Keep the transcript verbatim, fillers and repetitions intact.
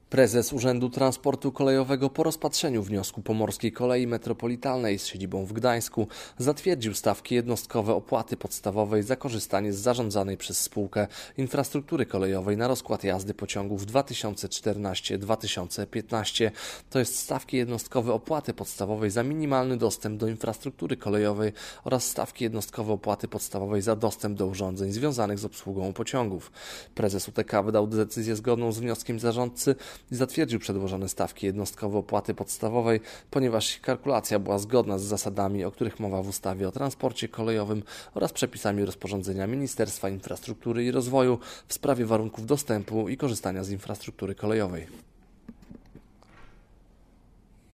Prezes Urzędu Transportu Kolejowego po rozpatrzeniu wniosku Pomorskiej Kolei Metropolitalnej z siedzibą w Gdańsku zatwierdził stawki jednostkowe opłaty podstawowej za korzystanie z zarządzanej przez spółkę infrastruktury kolejowej na rozkład jazdy pociągów dwa tysiące czternaście do dwa tysiące piętnaście. To jest stawki jednostkowe opłaty podstawowej za minimalny dostęp do infrastruktury kolejowej oraz stawki jednostkowe opłaty podstawowej za dostęp do urządzeń związanych z obsługą pociągów. Prezes U T K wydał decyzję zgodną z wnioskiem zarządcy i zatwierdził przedłożone stawki jednostkowe opłaty podstawowej, ponieważ ich kalkulacja była zgodna z zasadami, o których mowa w ustawie o transporcie kolejowym oraz przepisami rozporządzenia Ministerstwa Infrastruktury i Rozwoju w sprawie warunków dostępu i korzystania z infrastruktury kolejowej.